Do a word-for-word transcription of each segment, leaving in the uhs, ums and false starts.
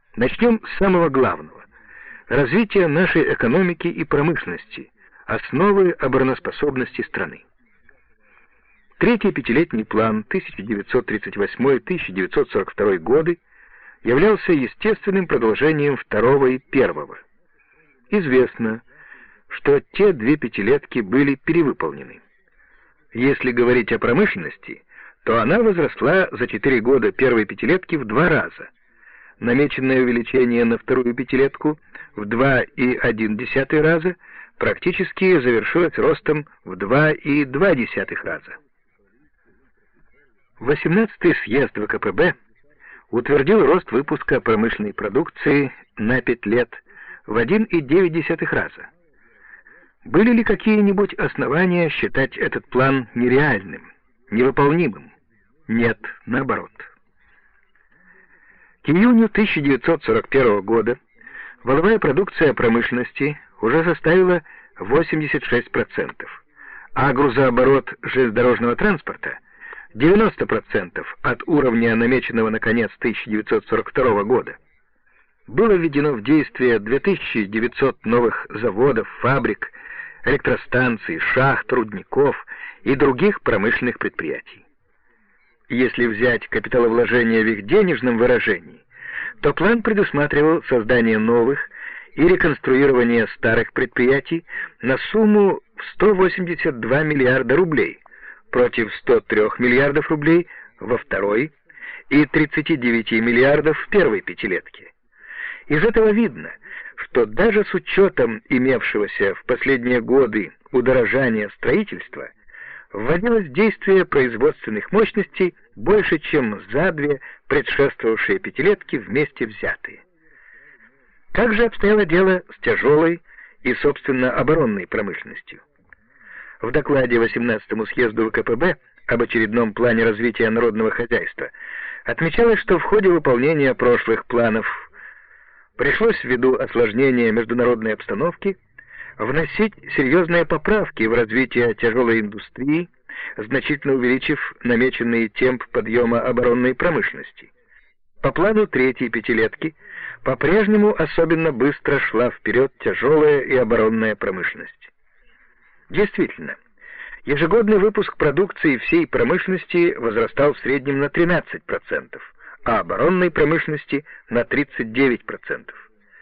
Начнем с самого главного — развития нашей экономики и промышленности, основы обороноспособности страны. Третий пятилетний план тысяча девятьсот тридцать восьмой — тысяча девятьсот сорок второй годы являлся естественным продолжением второго и первого. Известно, что те две пятилетки были перевыполнены. Если говорить о промышленности, то она возросла за четыре года первой пятилетки в два раза. Намеченное увеличение на вторую пятилетку в два и одна десятая раза практически завершилось ростом в два и две десятых раза. восемнадцатый съезд вэ ка пэ бэ утвердил рост выпуска промышленной продукции на пять лет в один и девять десятых раза. Были ли какие-нибудь основания считать этот план нереальным, невыполнимым? Нет, наоборот. К июню тысяча девятьсот сорок первого года валовая продукция промышленности уже составила восемьдесят шесть процентов, а грузооборот железнодорожного транспорта — девяносто процентов от уровня, намеченного на конец тысяча девятьсот сорок второго года. Было введено в действие две тысячи девятьсот новых заводов, фабрик, электростанций, шахт, рудников и других промышленных предприятий. Если взять капиталовложения в их денежном выражении, то план предусматривал создание новых и реконструирование старых предприятий на сумму в сто восемьдесят два миллиарда рублей против ста трёх миллиардов рублей во второй и тридцати девяти миллиардов в первой пятилетке. Из этого видно, что даже с учетом имевшегося в последние годы удорожания строительства вводилось в действие производственных мощностей больше, чем за две предшествовавшие пятилетки вместе взятые. Как же обстояло дело с тяжелой и, собственно, оборонной промышленностью? В докладе восемнадцатому съезду вэ ка пэ бэ об очередном плане развития народного хозяйства отмечалось, что в ходе выполнения прошлых планов пришлось ввиду осложнения международной обстановки вносить серьезные поправки в развитие тяжелой индустрии, значительно увеличив намеченный темп подъема оборонной промышленности. По плану третьей пятилетки по-прежнему особенно быстро шла вперед тяжелая и оборонная промышленность. Действительно, ежегодный выпуск продукции всей промышленности возрастал в среднем на тринадцать процентов, а оборонной промышленности на тридцать девять процентов.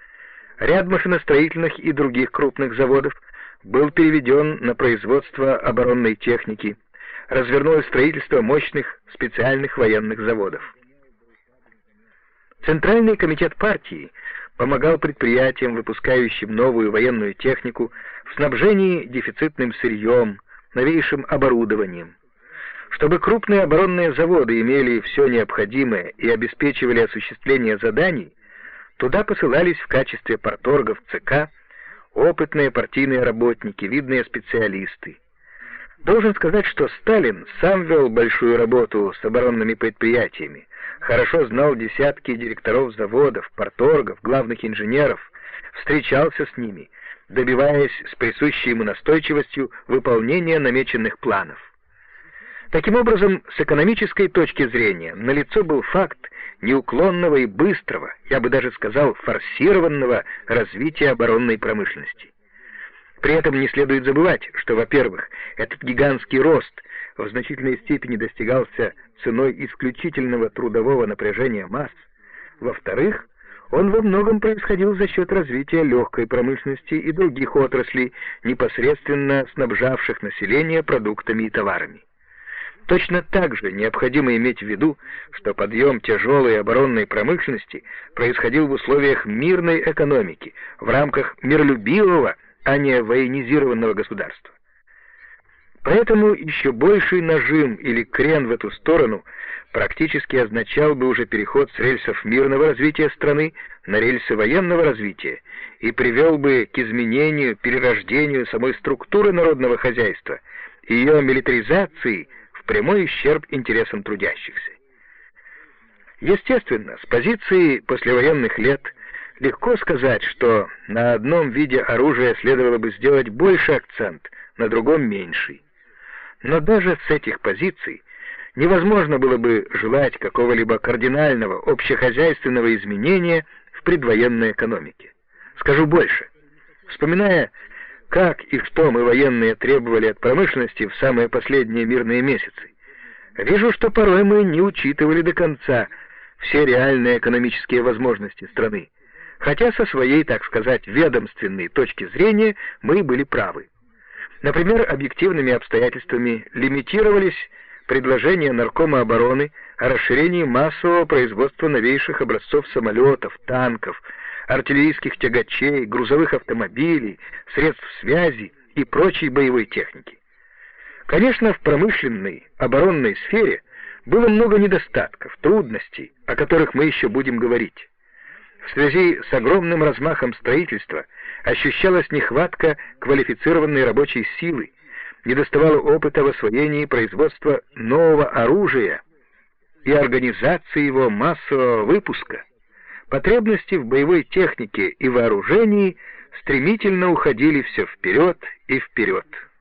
Ряд машиностроительных и других крупных заводов был переведен на производство оборонной техники, развернулось строительство мощных специальных военных заводов. Центральный комитет партии помогал предприятиям, выпускающим новую военную технику, в снабжении дефицитным сырьем, новейшим оборудованием. Чтобы крупные оборонные заводы имели все необходимое и обеспечивали осуществление заданий, туда посылались в качестве парторгов ЦК опытные партийные работники, видные специалисты. Должен сказать, что Сталин сам вел большую работу с оборонными предприятиями, хорошо знал десятки директоров заводов, парторгов, главных инженеров, встречался с ними, добиваясь с присущей ему настойчивостью выполнения намеченных планов. Таким образом, с экономической точки зрения, налицо был факт неуклонного и быстрого, я бы даже сказал, форсированного развития оборонной промышленности. При этом не следует забывать, что, во-первых, этот гигантский рост в значительной степени достигался ценой исключительного трудового напряжения масс, во-вторых, он во многом происходил за счет развития легкой промышленности и других отраслей, непосредственно снабжавших население продуктами и товарами. Точно так же необходимо иметь в виду, что подъем тяжелой оборонной промышленности происходил в условиях мирной экономики, в рамках миролюбивого, а не военизированного государства. Поэтому еще больший нажим или крен в эту сторону практически означал бы уже переход с рельсов мирного развития страны на рельсы военного развития и привел бы к изменению, перерождению самой структуры народного хозяйства и ее милитаризации в прямой ущерб интересам трудящихся. Естественно, с позиции послевоенных лет легко сказать, что на одном виде оружия следовало бы сделать больше акцент, на другом меньший. Но даже с этих позиций невозможно было бы желать какого-либо кардинального общехозяйственного изменения в предвоенной экономики. Скажу больше. Вспоминая, как и что мы, военные, требовали от промышленности в самые последние мирные месяцы, вижу, что порой мы не учитывали до конца все реальные экономические возможности страны, хотя со своей, так сказать, ведомственной точки зрения мы были правы. Например, объективными обстоятельствами лимитировались предложения Наркома обороны о расширении массового производства новейших образцов самолетов, танков, артиллерийских тягачей, грузовых автомобилей, средств связи и прочей боевой техники. Конечно, в промышленной, оборонной сфере было много недостатков, трудностей, о которых мы еще будем говорить. В связи с огромным размахом строительства ощущалась нехватка квалифицированной рабочей силы, недоставало опыта в освоении производства нового оружия и организации его массового выпуска. Потребности в боевой технике и вооружении стремительно уходили все вперед и вперед.